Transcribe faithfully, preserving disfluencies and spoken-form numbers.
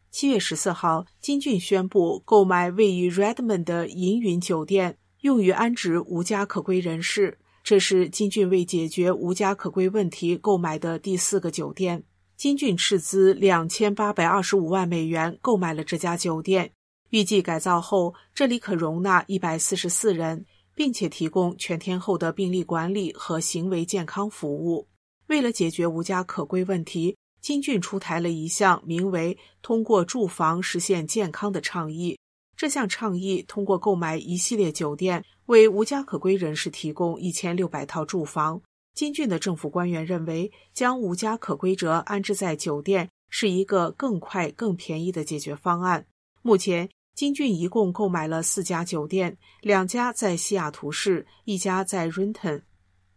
七月十四号，金俊宣布购买位于 Redmond 的银云酒店，用于安置无家可归人士。这是金俊为解决无家可归问题购买的第四个酒店。金俊斥资两千八百二十五万美元购买了这家酒店，预计改造后这里可容纳一百四十四人，并且提供全天候的病例管理和行为健康服务。为了解决无家可归问题，金俊出台了一项名为通过住房实现健康的倡议。这项倡议通过购买一系列酒店，为无家可归人士提供一千六百套住房。金俊的政府官员认为，将无家可归者安置在酒店是一个更快更便宜的解决方案。目前金俊一共购买了四家酒店，两家在西雅图市，一家在 Renton。